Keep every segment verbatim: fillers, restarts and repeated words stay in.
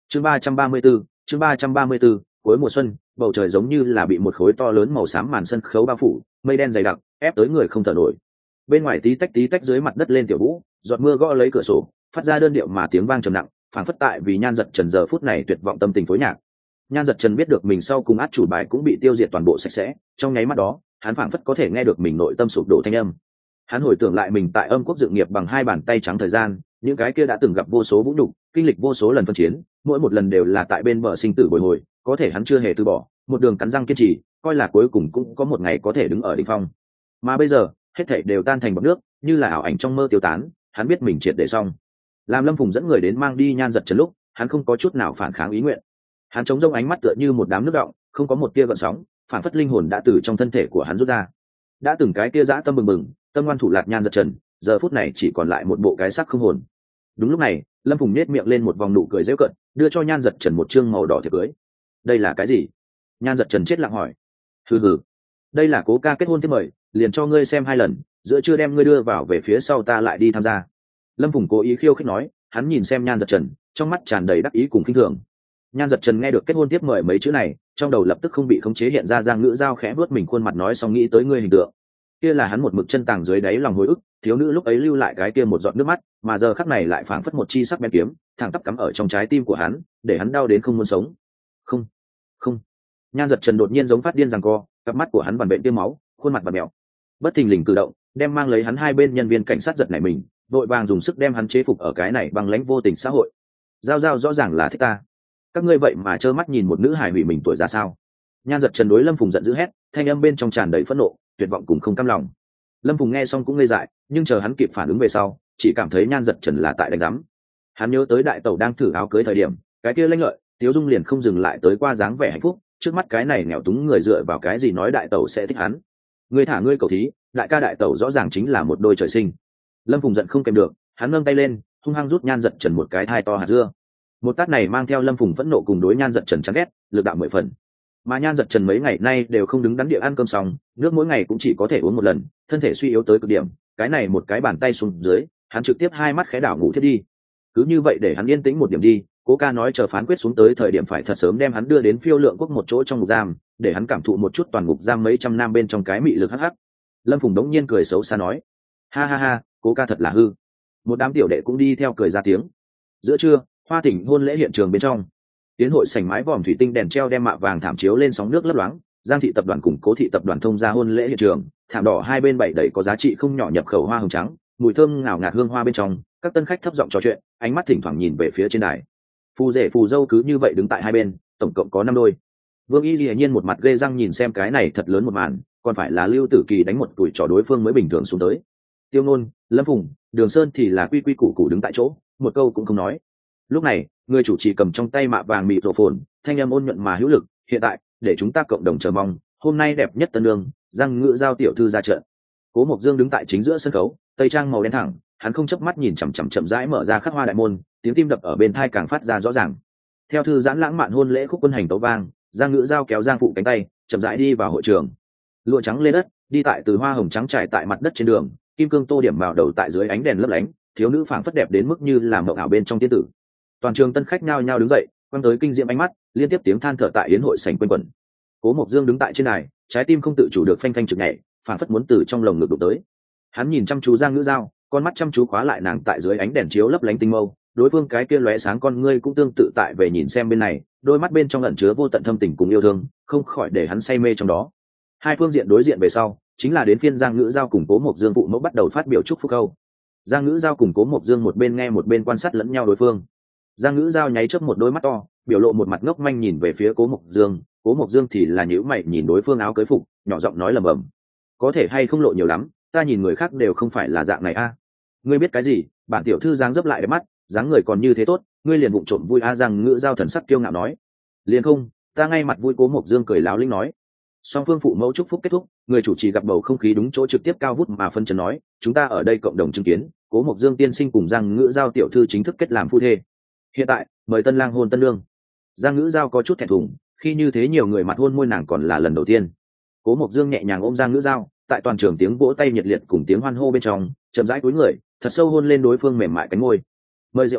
chương ba trăm ba mươi 334, chương ba trăm ba mươi 334, cuối mùa xuân, bầu trời giống như là bị một khối to lớn màu xám màn sân khấu bao phủ, mây đen dày đặc, ép tới người không thở nổi. Bên ngoài tí tách tí tách dưới mặt đất lên tiểu vũ, giọt mưa gõ lấy cửa sổ, phát ra đơn điệu mà tiếng vang trầm nặng, phảng phất tại vì Nhan Dật Trần giờ phút này tuyệt vọng tâm tình phối nhạc. Nhan Dật Trần biết được mình sau cùng át chủ bài cũng bị tiêu diệt toàn bộ sạch sẽ, trong nháy mắt đó, hắn phảng phất có thể nghe được mình nội tâm sụp đổ thanh âm. Hắn hồi tưởng lại mình tại Âm Quốc dự nghiệp bằng hai bàn tay trắng thời gian, những cái kia đã từng gặp vô số vũ nhục, kinh lịch vô số lần phân chiến, mỗi một lần đều là tại bên bờ sinh tử bồi hồi, có thể hắn chưa hề từ bỏ, một đường cắn răng kiên trì, coi là cuối cùng cũng có một ngày có thể đứng ở đỉnh phong. Mà bây giờ, hết thảy đều tan thành bọt nước, như là ảo ảnh trong mơ tiêu tán, hắn biết mình triệt để xong. Làm Lâm Phùng dẫn người đến mang đi Nhan Dật Trần lúc, hắn không có chút nào phản kháng ý nguyện. Hắn chống rông ánh mắt tựa như một đám nước động, không có một tia gợn sóng, phản phất linh hồn đã từ trong thân thể của hắn rút ra. Đã từng cái kia dã tâm bừng bừng, tâm ngoan thủ lạt Nhan Dật Trần, giờ phút này chỉ còn lại một bộ cái xác không hồn. Đúng lúc này, Lâm Phùng nhếch miệng lên một vòng nụ cười giễu cợt, đưa cho Nhan Dật Trần một trương màu đỏ thiệp cưới. Đây là cái gì? Nhan Dật Trần chết lặng hỏi. Hừ hừ, đây là Cố ca kết hôn thiếp mời, liền cho ngươi xem hai lần, giữa chưa đem ngươi đưa vào về phía sau ta lại đi tham gia. Lâm Phùng cố ý khiêu khích nói, hắn nhìn xem Nhan Dật Trần, trong mắt tràn đầy đắc ý cùng khinh thường. Nhan Dật Trần nghe được kết hôn tiếp mời mấy chữ này, trong đầu lập tức không bị khống chế hiện ra Giang Ngữ Giao khẽ vuốt mình khuôn mặt nói xong nghĩ tới ngươi hình tượng. Kia là hắn một mực chân tàng dưới đáy lòng hồi ức, thiếu nữ lúc ấy lưu lại cái kia một giọt nước mắt, mà giờ khắc này lại phảng phất một chi sắc bén kiếm, thẳng tắp cắm ở trong trái tim của hắn, để hắn đau đến không muốn sống. Không, không. Nhan Dật Trần đột nhiên giống phát điên giằng co, cặp mắt của hắn vằn vện tiêm máu, khuôn mặt vặn mèo. Bất thình lình cử động, đem mang lấy hắn hai bên nhân viên cảnh sát giật nảy mình, đội vàng dùng sức đem hắn chế phục ở cái này bằng lãnh vô tình xã hội. Giao giao rõ ràng là thích ta, các ngươi vậy mà trơ mắt nhìn một nữ hài hủy mình tuổi ra sao? Nhan Dật Trần đối Lâm Phùng giận dữ hét, thanh âm bên trong tràn đầy phẫn nộ, tuyệt vọng cùng không cam lòng. Lâm Phùng nghe xong cũng ngây dại, nhưng chờ hắn kịp phản ứng về sau, chỉ cảm thấy Nhan Dật Trần là tại đánh rắm. Hắn nhớ tới đại tẩu đang thử áo cưới thời điểm, cái kia lanh lợi, Tiếu Dung liền không dừng lại tới qua dáng vẻ hạnh phúc, trước mắt cái này nghèo túng người dựa vào cái gì nói đại tẩu sẽ thích hắn? Ngươi thả ngươi cầu thí, đại ca đại tẩu rõ ràng chính là một đôi trời sinh. Lâm Phùng giận không kèm được, hắn nâng tay lên, hung hăng rút Nhan Dật Trần một cái thai to hạt dưa. Một tát này mang theo Lâm Phùng phẫn nộ cùng đối Nhan Dật Trần chán ghét, lực đạo mười phần. Mà Nhan Dật Trần mấy ngày nay đều không đứng đắn địa ăn cơm xong, nước mỗi ngày cũng chỉ có thể uống một lần, thân thể suy yếu tới cực điểm, cái này một cái bàn tay xuống dưới, hắn trực tiếp hai mắt khẽ đảo ngủ thiết đi. Cứ như vậy để hắn yên tĩnh một điểm đi, Cố ca nói chờ phán quyết xuống tới thời điểm phải thật sớm đem hắn đưa đến Phiêu Lượng Quốc một chỗ trong ngục giam, để hắn cảm thụ một chút toàn ngục giam mấy trăm năm bên trong cái mị lực hắc hắc. Lâm Phùng đống nhiên cười xấu xa nói, ha ha ha, Cố ca thật là hư. Một đám tiểu đệ cũng đi theo cười ra tiếng. Giữa trưa, Hoa Thỉnh hôn lễ hiện trường bên trong, tiến hội sảnh mái vòm thủy tinh đèn treo đem mạ vàng thảm chiếu lên sóng nước lấp loáng, Giang thị tập đoàn cùng Cố thị tập đoàn thông ra hôn lễ hiện trường, thảm đỏ hai bên bày đầy có giá trị không nhỏ nhập khẩu hoa hồng trắng, mùi thơm ngào ngạt hương hoa bên trong, các tân khách thấp giọng trò chuyện, ánh mắt thỉnh thoảng nhìn về phía trên đài. Phù rể phù dâu cứ như vậy đứng tại hai bên, tổng cộng có năm đôi. Vương Y hiển nhiên một mặt ghê răng nhìn xem cái này thật lớn một màn, còn phải là Lưu Tử Kỳ đánh một tuổi trò đối phương mới bình thường xuống tới. Tiêu Nôn, Lâm Phùng, Đường Sơn thì là quy quy củ củ đứng tại chỗ, một câu cũng không nói. Lúc này, người chủ trì cầm trong tay mạ vàng mịt rổ phồn, thanh âm ôn nhuận mà hữu lực, hiện tại, để chúng ta cộng đồng chờ mong, hôm nay đẹp nhất tân đường, Giang Ngữ Giao tiểu thư ra trận. Cố Mộc Dương đứng tại chính giữa sân khấu, tây trang màu đen thẳng, hắn không chớp mắt nhìn chằm chằm chậm rãi mở ra khắc hoa đại môn, tiếng tim đập ở bên tai càng phát ra rõ ràng. Theo thư giãn lãng mạn hôn lễ khúc quân hành tấu vang, Giang Ngữ Giao kéo Giang Phụ cánh tay, chậm rãi đi vào hội trường. Lụa trắng lên đất, đi tại từ hoa hồng trắng trải tại mặt đất trên đường, kim cương tô điểm vào đầu tại dưới ánh đèn lấp lánh, thiếu nữ phảng phất đẹp đến mức như làm mộng ảo bên trong tiên tử. Toàn trường tân khách nhao nhao đứng dậy, quăng tới kinh diệm ánh mắt, liên tiếp tiếng than thở tại yến hội sảnh quanh quẩn. Cố Mộc Dương đứng tại trên đài, trái tim không tự chủ được phanh phanh trực nhảy, phảng phất muốn từ trong lồng ngực đụng tới. Hắn nhìn chăm chú Giang Ngữ Giao, con mắt chăm chú khóa lại nàng tại dưới ánh đèn chiếu lấp lánh tinh mâu, đối phương cái kia lóe sáng con ngươi cũng tương tự tại về nhìn xem bên này, đôi mắt bên trong ẩn chứa vô tận thâm tình cùng yêu thương, không khỏi để hắn say mê trong đó. Hai phương diện đối diện về sau, chính là đến phiên Giang Ngữ Giao cùng Cố Mộc Dương phụ mẫu bắt đầu phát biểu chúc phúc câu. Giang Ngữ Giao cùng Cố Mộc Dương một bên nghe một bên quan sát lẫn nhau đối phương. Giang Ngữ Giao nháy chớp một đôi mắt to, biểu lộ một mặt ngốc manh nhìn về phía Cố Mộc Dương, Cố Mộc Dương thì là nhíu mày nhìn đối phương áo cưới phục, nhỏ giọng nói lẩm bẩm, có thể hay không lộ nhiều lắm, ta nhìn người khác đều không phải là dạng này a. Ngươi biết cái gì? Bản tiểu thư dáng dấp lại đẹp mắt, dáng người còn như thế tốt, ngươi liền vụng trộm vui a. Giang Ngữ Giao thần sắc kiêu ngạo nói, liền không, ta ngay mặt vui. Cố Mộc Dương cười láo linh nói. Song phương phụ mẫu chúc phúc kết thúc, người chủ trì gặp bầu không khí đúng chỗ trực tiếp cao vút mà phân trần nói, chúng ta ở đây cộng đồng chứng kiến, Cố Mộc Dương tiên sinh cùng Giang Ngữ Giao tiểu thư chính thức kết làm phu thê. Hiện tại, mời tân lang hôn tân nương. Giang Ngữ Giao có chút thẹn thùng, khi như thế nhiều người mặt hôn môi nàng còn là lần đầu tiên. Cố Mộc Dương nhẹ nhàng ôm Giang Ngữ Giao, tại toàn trường tiếng vỗ tay nhiệt liệt cùng tiếng hoan hô bên trong, chậm rãi cúi người, thật sâu hôn lên đối phương mềm mại cánh môi. Mời rượu câu,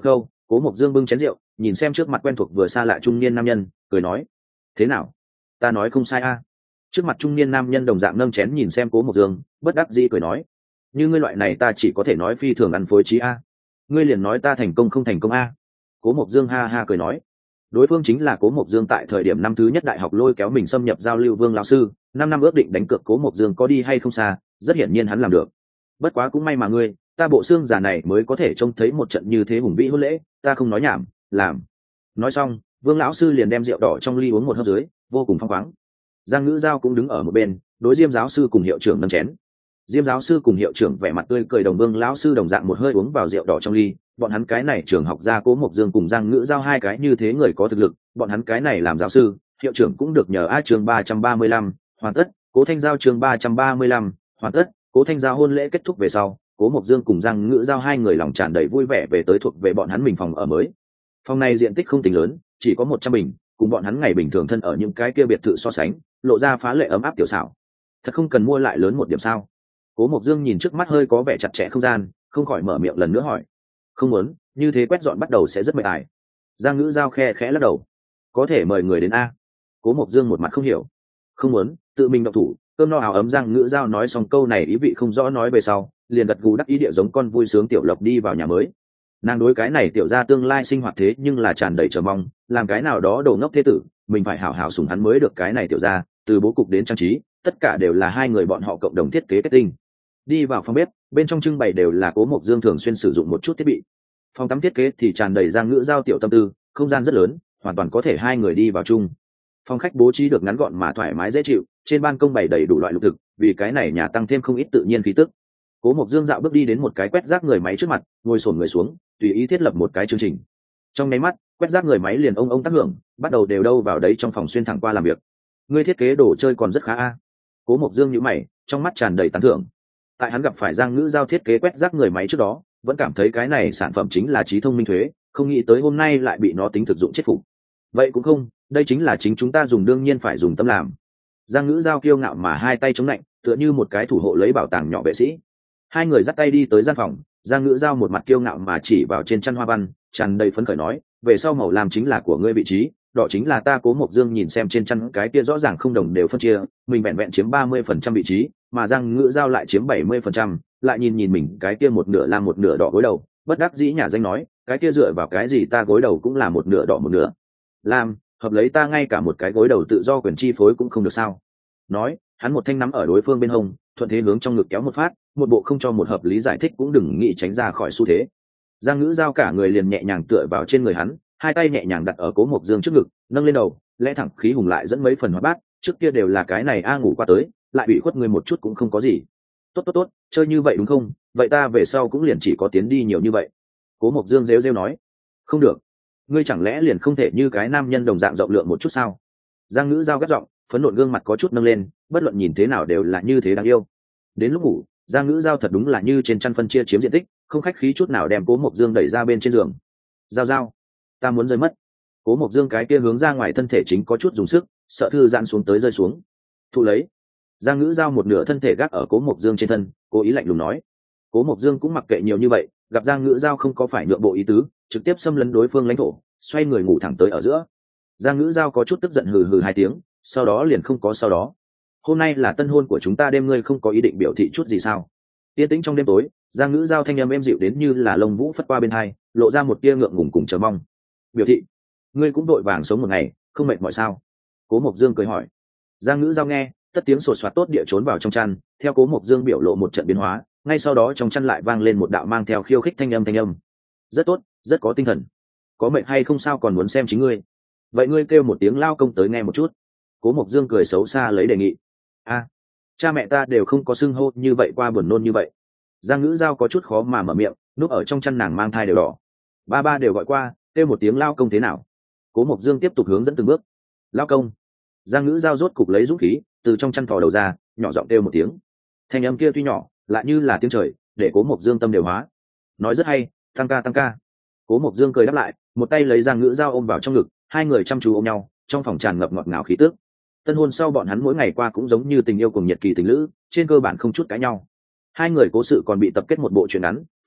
Cố Mộc Dương bưng chén rượu, nhìn xem trước mặt quen thuộc vừa xa lạ trung niên nam nhân, cười nói: thế nào, ta nói không sai a? Trước mặt trung niên nam nhân đồng dạng nâng chén nhìn xem Cố Mộc Dương, bất đắc dĩ cười nói: như ngươi loại này ta chỉ có thể nói phi thường ăn phối trí a. Ngươi liền nói ta thành công không thành công a? Cố Mộc Dương ha ha cười nói. Đối phương chính là Cố Mộc Dương tại thời điểm năm thứ nhất đại học lôi kéo mình xâm nhập giao lưu Vương lão sư, năm năm ước định đánh cược Cố Mộc Dương có đi hay không xa, rất hiển nhiên hắn làm được. Bất quá cũng may mà ngươi, ta bộ xương già này mới có thể trông thấy một trận như thế hùng vĩ hôn lễ, ta không nói nhảm, làm. Nói xong, Vương lão sư liền đem rượu đỏ trong ly uống một hớp dưới, vô cùng phong khoáng. Giang Ngữ Giao cũng đứng ở một bên, đối Diêm giáo sư cùng hiệu trưởng nâng chén. Diêm giáo sư cùng hiệu trưởng vẻ mặt tươi cười, đồng Vương lão sư đồng dạng một hơi uống vào rượu đỏ trong ly. Bọn hắn cái này trường học ra Cố Mộc Dương cùng Giang Ngữ Giao hai cái như thế người có thực lực, bọn hắn cái này làm giáo sư, hiệu trưởng cũng được nhờ. A chương ba trăm ba mươi lăm hoàn tất. Cố Thanh Giao chương ba trăm ba mươi lăm hoàn tất. Cố Thanh Giao hôn lễ kết thúc về sau, Cố Mộc Dương cùng Giang Ngữ Giao hai người lòng tràn đầy vui vẻ về tới thuộc về bọn hắn mình phòng ở mới. Phòng này diện tích không tính lớn, chỉ có một trăm bình, cùng bọn hắn ngày bình thường thân ở những cái kia biệt thự so sánh, lộ ra phá lệ ấm áp tiểu xảo. Thật không cần mua lại lớn một điểm sao? Cố Mộc Dương nhìn trước mắt hơi có vẻ chặt chẽ không gian, không khỏi mở miệng lần nữa hỏi. Không muốn, như thế quét dọn bắt đầu sẽ rất mệt mỏi. Giang Ngữ Giao khe khẽ lắc đầu. Có thể mời người đến a? Cố Mộc Dương một mặt không hiểu. Không muốn, tự mình động thủ. Cơm no áo ấm. Giang Ngữ Giao nói xong câu này ý vị không rõ nói về sau, liền gật gù đắc ý địa giống con vui sướng tiểu lộc đi vào nhà mới. Nàng đối cái này tiểu gia tương lai sinh hoạt thế nhưng là tràn đầy chờ mong, làm cái nào đó đồ ngốc thế tử, mình phải hảo hảo sủng hắn mới được. Cái này tiểu gia, từ bố cục đến trang trí, tất cả đều là hai người bọn họ cộng đồng thiết kế kết tinh. Đi vào phòng bếp, bên trong trưng bày đều là Cố Mộc Dương thường xuyên sử dụng một chút thiết bị. Phòng tắm thiết kế thì tràn đầy Giang Ngữ Giao tiểu tâm tư, không gian rất lớn, hoàn toàn có thể hai người đi vào chung. Phòng khách bố trí được ngắn gọn mà thoải mái dễ chịu, trên ban công bày đầy đủ loại lục thực, vì cái này nhà tăng thêm không ít tự nhiên khí tức. Cố Mộc Dương dạo bước đi đến một cái quét rác người máy trước mặt, ngồi xổm người xuống, tùy ý thiết lập một cái chương trình. Trong nháy mắt, quét rác người máy liền ông ông tác hưởng, bắt đầu đều đâu vào đấy trong phòng xuyên thẳng qua làm việc. Ngươi thiết kế đồ chơi còn rất khá a. Cố Mộc Dương nhíu mày, trong mắt tràn đầy tán thưởng. Tại hắn gặp phải Giang Ngữ Giao thiết kế quét rác người máy trước đó, vẫn cảm thấy cái này sản phẩm chính là trí thông minh thuế, không nghĩ tới hôm nay lại bị nó tính thực dụng chết phục. Vậy cũng không, đây chính là chính chúng ta dùng, đương nhiên phải dùng tâm làm. Giang Ngữ Giao kiêu ngạo mà hai tay chống lạnh, tựa như một cái thủ hộ lấy bảo tàng nhỏ vệ sĩ. Hai người dắt tay đi tới gian phòng, Giang Ngữ Giao một mặt kiêu ngạo mà chỉ vào trên chăn hoa văn, tràn đầy phấn khởi nói, về sau màu làm chính là của ngươi vị trí, đỏ chính là ta. Cố Mộc Dương nhìn xem trên chăn cái kia rõ ràng không đồng đều phân chia, mình vẹn vẹn chiếm ba mươi phần trăm vị trí, mà Giang Ngữ Giao lại chiếm bảy mươi phần trăm, lại nhìn nhìn mình cái kia một nửa lam một nửa đỏ gối đầu, bất đắc dĩ nhà danh nói, cái kia dựa vào cái gì, ta gối đầu cũng là một nửa đỏ một nửa lam, hợp lấy ta ngay cả một cái gối đầu tự do quyền chi phối cũng không được sao? Nói, hắn một thanh nắm ở đối phương bên hông, thuận thế hướng trong ngực kéo một phát, một bộ không cho một hợp lý giải thích cũng đừng nghĩ tránh ra khỏi xu thế. Giang Ngữ Giao cả người liền nhẹ nhàng tựa vào trên người hắn, hai tay nhẹ nhàng đặt ở Cố Mộc Dương trước ngực, nâng lên đầu, lẽ thẳng khí hùng lại dẫn mấy phần hoạt bát, trước kia đều là cái này a ngủ qua tới, lại bị khuất người một chút cũng không có gì. Tốt tốt tốt, chơi như vậy đúng không? Vậy ta về sau cũng liền chỉ có tiến đi nhiều như vậy. Cố Mộc Dương rêu rêu nói. Không được, ngươi chẳng lẽ liền không thể như cái nam nhân đồng dạng rộng lượng một chút sao? Giang Ngữ Giao gắt giọng, phấn nộn gương mặt có chút nâng lên, bất luận nhìn thế nào đều là như thế đáng yêu. Đến lúc ngủ, Giang Ngữ Giao thật đúng là như trên chăn phân chia chiếm diện tích, không khách khí chút nào đem Cố Mộc Dương đẩy ra bên trên giường. Giao Giao, ta muốn rơi mất. Cố Mộc Dương cái kia hướng ra ngoài thân thể chính có chút dùng sức, sợ thư giãn xuống tới rơi xuống. Thu lấy. Giang Ngữ Giao một nửa thân thể gác ở Cố Mộc Dương trên thân, cố ý lạnh lùng nói. Cố Mộc Dương cũng mặc kệ nhiều như vậy, gặp Giang Ngữ Giao không có phải nhượng bộ ý tứ, trực tiếp xâm lấn đối phương lãnh thổ, xoay người ngủ thẳng tới ở giữa. Giang Ngữ Giao có chút tức giận hừ hừ hai tiếng, sau đó liền không có sau đó. Hôm nay là tân hôn của chúng ta, đêm ngươi không có ý định biểu thị chút gì sao? Yên tĩnh trong đêm tối, Giang Ngữ Giao thanh âm êm dịu đến như là lông vũ phất qua bên hai, lộ ra một tia ngượng ngùng cùng chờ mong. Biểu thị? Ngươi cũng đội vàng sống một ngày, không mệt mỏi sao? Cố Mộc Dương cười hỏi. Giang Ngữ Giao nghe, tất tiếng sột soạt tốt địa trốn vào trong chăn, theo Cố Mộc Dương biểu lộ một trận biến hóa, ngay sau đó trong chăn lại vang lên một đạo mang theo khiêu khích thanh âm thanh âm. Rất tốt, rất có tinh thần. Có mệt hay không sao còn muốn xem chính ngươi. Vậy ngươi kêu một tiếng lao công tới nghe một chút. Cố Mộc Dương cười xấu xa lấy đề nghị. A, cha mẹ ta đều không có xưng hô như vậy qua, buồn nôn như vậy. Giang Ngữ Giao có chút khó mà mở miệng, núp ở trong chăn nàng mang thai đều đỏ. Ba ba đều gọi qua, kêu một tiếng lao công thế nào? Cố Mộc Dương tiếp tục hướng dẫn từng bước. Lao công. Giang Ngữ Giao rốt cục lấy dũng khí, từ trong chăn thò đầu ra, nhỏ giọng kêu một tiếng. Thanh âm kia tuy nhỏ, lại như là tiếng trời, để Cố Mộc Dương tâm đều hóa. Nói rất hay, tăng ca tăng ca. Cố Mộc Dương cười đáp lại, một tay lấy Giang Ngữ Giao ôm vào trong ngực, hai người chăm chú ôm nhau, trong phòng tràn ngập ngọt ngào khí tức. Tân hôn sau bọn hắn mỗi ngày qua cũng giống như tình yêu cùng nhiệt kỳ tình lữ, trên cơ bản không chút cãi nhau. Hai người cố sự còn bị tập kết một bộ truyện ngắn,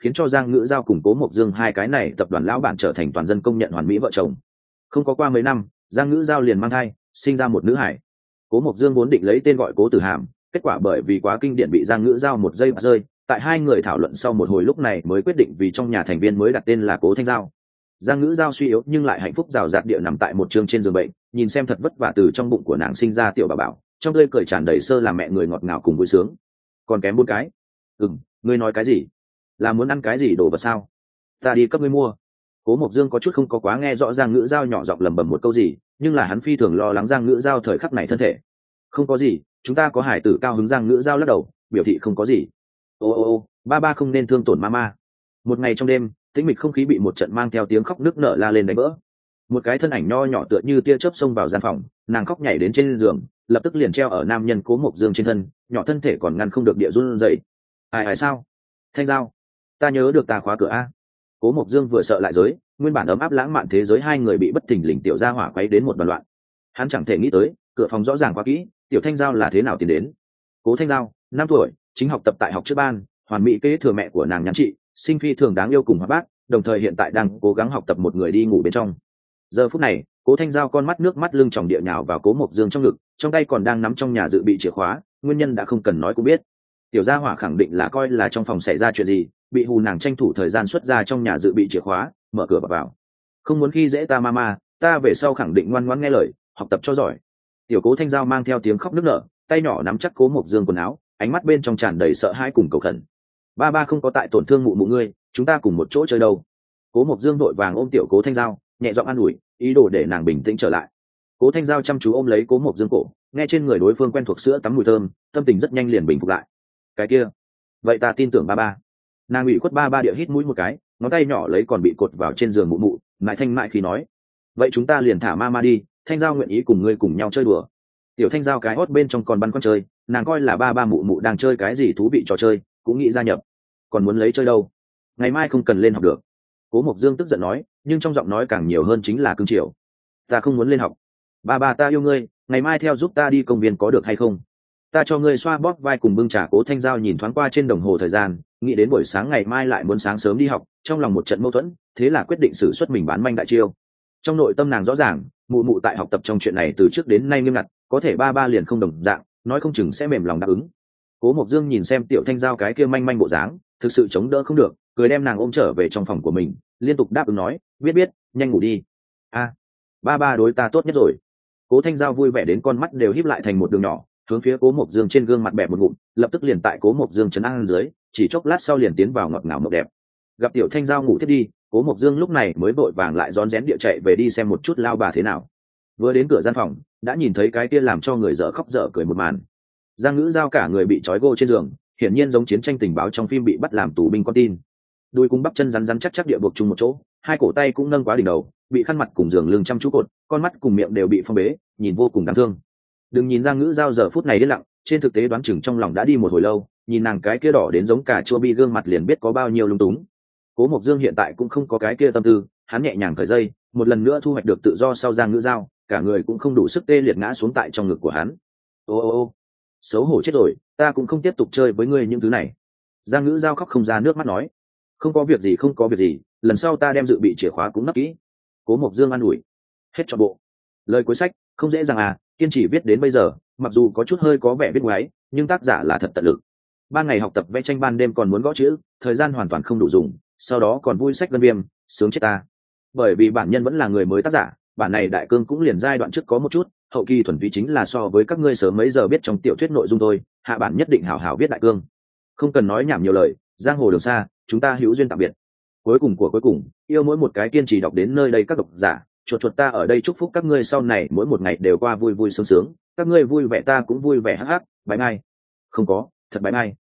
khiến cho Giang Ngữ Giao cùng Cố Mộc Dương hai cái này tập đoàn lão bản trở thành toàn dân công nhận hoàn mỹ vợ chồng. Không có qua mấy năm, Giang Ngữ Giao liền mang thai, sinh ra một nữ hải. Cố Mộc Dương vốn định lấy tên gọi Cố Tử Hàm, kết quả bởi vì quá kinh điển bị Giang Ngữ Giao một giây rơi, tại hai người thảo luận sau một hồi lúc này mới quyết định vì trong nhà thành viên mới đặt tên là Cố Thanh Giao. Giang Ngữ Giao suy yếu nhưng lại hạnh phúc rào rạt địa nằm tại một trường trên giường bệnh, nhìn xem thật vất vả từ trong bụng của nàng sinh ra tiểu bảo bảo, trong tươi cười tràn đầy sơ làm mẹ người ngọt ngào cùng vui sướng. Còn kém bốn cái. Ừm, ngươi nói cái gì? Là muốn ăn cái gì đồ vật sao? Ta đi cấp ngươi mua. Cố Mộc Dương có chút không có quá nghe rõ Giang Ngữ Giao nhỏ giọng lẩm bẩm một câu gì, nhưng là hắn phi thường lo lắng Giang Ngữ Giao thời khắc này thân thể. Không có gì, chúng ta có hải tử. Cao hứng Giang Ngữ Giao lắc đầu, biểu thị không có gì. Ô ô ô, ba ba không nên thương tổn mama. Một ngày trong đêm, tĩnh mịch không khí bị một trận mang theo tiếng khóc nức nở la lên đánh vỡ. Một cái thân ảnh nho nhỏ tựa như tia chớp xông vào gian phòng, nàng khóc nhảy đến trên giường, lập tức liền treo ở nam nhân Cố Mộc Dương trên thân, nhỏ thân thể còn ngăn không được địa run rẩy. Ai ai sao? Thanh Giao, ta nhớ được ta khóa cửa a. Cố Mộc Dương vừa sợ lại giới, nguyên bản ấm áp lãng mạn thế giới hai người bị bất thình lình tiểu gia hỏa quấy đến một đoàn loạn. Hắn chẳng thể nghĩ tới, cửa phòng rõ ràng quá kỹ, tiểu Thanh Giao là thế nào tiến đến. Cố Thanh Giao, năm tuổi, chính học tập tại học trước ban, hoàn mỹ kế thừa mẹ của nàng nhắn chị, sinh phi thường đáng yêu cùng hoạt bát, đồng thời hiện tại đang cố gắng học tập một người đi ngủ bên trong. Giờ phút này, Cố Thanh Giao con mắt nước mắt lưng tròng địa nhào vào Cố Mộc Dương trong ngực, trong tay còn đang nắm trong nhà dự bị chìa khóa, nguyên nhân đã không cần nói cũng biết. Tiểu gia hỏa khẳng định là coi là trong phòng xảy ra chuyện gì, bị hù nàng tranh thủ thời gian xuất ra trong nhà dự bị chìa khóa, mở cửa vào. Không muốn khi dễ ta mama, ta về sau khẳng định ngoan ngoãn nghe lời, học tập cho giỏi. Tiểu Cố Thanh Giao mang theo tiếng khóc nức nở, tay nhỏ nắm chắc Cố Mộc Dương quần áo, ánh mắt bên trong tràn đầy sợ hãi cùng cầu khẩn. Ba ba không có tại tổn thương mụ mụ ngươi, chúng ta cùng một chỗ chơi đâu. Cố Mộc Dương vội vàng ôm tiểu Cố Thanh Giao, nhẹ giọng an ủi, ý đồ để nàng bình tĩnh trở lại. Cố Thanh Giao chăm chú ôm lấy Cố Mộc Dương cổ, nghe trên người đối phương quen thuộc sữa tắm mùi thơm, tâm tình rất nhanh liền bình phục lại. Cái kia, vậy ta tin tưởng ba ba. Nàng ủy khuất ba ba địa hít mũi một cái, ngón tay nhỏ lấy còn bị cột vào trên giường mụ mụ, mại thanh mại khi nói, vậy chúng ta liền thả mama đi, Thanh Giao nguyện ý cùng ngươi cùng nhau chơi đùa. Tiểu Thanh Giao cái hót bên trong còn băn khoăn chơi, nàng coi là ba ba mụ mụ đang chơi cái gì thú vị trò chơi, cũng nghĩ gia nhập. Còn muốn lấy chơi đâu? Ngày mai không cần lên học được. Cố Mộc Dương tức giận nói, nhưng trong giọng nói càng nhiều hơn chính là cương triều. Ta không muốn lên học. Ba ba ta yêu ngươi, ngày mai theo giúp ta đi công viên có được hay không? Ta cho ngươi xoa bóp vai cùng bưng trà. Cố Thanh Giao nhìn thoáng qua trên đồng hồ thời gian, nghĩ đến buổi sáng ngày mai lại muốn sáng sớm đi học, trong lòng một trận mâu thuẫn, thế là quyết định xử xuất mình bán manh đại chiêu. Trong nội tâm nàng rõ ràng, mụ mụ tại học tập trong chuyện này từ trước đến nay nghiêm ngặt, có thể ba ba liền không đồng dạng, nói không chừng sẽ mềm lòng đáp ứng. Cố Mộc Dương nhìn xem Tiểu Thanh Giao cái kia manh manh bộ dáng, thực sự chống đỡ không được, cười đem nàng ôm trở về trong phòng của mình, liên tục đáp ứng nói, biết biết, nhanh ngủ đi. A, ba ba đối ta tốt nhất rồi. Cố Thanh Giao vui vẻ đến con mắt đều híp lại thành một đường nhỏ, hướng phía Cố Mộc Dương trên gương mặt bẹp một ngụm, lập tức liền tại Cố Mộc Dương trấn an dưới, chỉ chốc lát sau liền tiến vào ngọt ngào mộng đẹp. Gặp Tiểu Thanh Giao ngủ thiết đi, Cố Mộc Dương lúc này mới vội vàng lại rón rén địa chạy về đi xem một chút lao bà thế nào. Vừa đến cửa gian phòng, đã nhìn thấy cái kia làm cho người dở khóc dở cười một màn. Giang Ngữ Giao cả người bị trói gô trên giường, hiển nhiên giống chiến tranh tình báo trong phim bị bắt làm tù binh con tin. Đuôi cung bắp chân rắn rắn chắc chắc địa buộc chung một chỗ, hai cổ tay cũng nâng quá đỉnh đầu, bị khăn mặt cùng giường lưng chăm chú cột, con mắt cùng miệng đều bị phong bế, nhìn vô cùng đáng thương. Đừng nhìn Giang Ngữ Giao giờ phút này yên lặng, trên thực tế đoán chừng trong lòng đã đi một hồi lâu, nhìn nàng cái kia đỏ đến giống cà chua bi gương mặt liền biết có bao nhiêu lung túng. Cố Mộc Dương hiện tại cũng không có cái kia tâm tư, hắn nhẹ nhàng cởi dây, một lần nữa thu hoạch được tự do sau Giang Ngữ Giao, cả người cũng không đủ sức tê liệt ngã xuống tại trong ngực của hắn. Ô ô ô, xấu hổ chết rồi, ta cũng không tiếp tục chơi với ngươi những thứ này. Giang Ngữ Giao khóc không ra nước mắt nói, không có việc gì không có việc gì, lần sau ta đem dự bị chìa khóa cũng nấp kỹ. Cố Mộc Dương an ủi, hết cho bộ. Lời cuối sách không dễ dàng à, kiên trì viết đến bây giờ, mặc dù có chút hơi có vẻ viết ngoáy, nhưng tác giả là thật tận lực. Ban ngày học tập vẽ tranh, ban đêm còn muốn gõ chữ, thời gian hoàn toàn không đủ dùng, sau đó còn vui sách gân viêm, sướng chết ta. Bởi vì bản nhân vẫn là người mới tác giả, bản này đại cương cũng liền giai đoạn trước có một chút, hậu kỳ thuần túy chính là so với các ngươi sớm mấy giờ biết trong tiểu thuyết nội dung thôi, hạ bản nhất định hảo hảo viết đại cương. Không cần nói nhảm nhiều lời, giang hồ đường xa, chúng ta hữu duyên tạm biệt. Cuối cùng của cuối cùng, yêu mỗi một cái kiên trì đọc đến nơi đây các độc giả, chuột chuột ta ở đây chúc phúc các ngươi sau này mỗi một ngày đều qua vui vui sướng sướng, các ngươi vui vẻ ta cũng vui vẻ hắc hắc, bye bye. Không có, thật bye bye.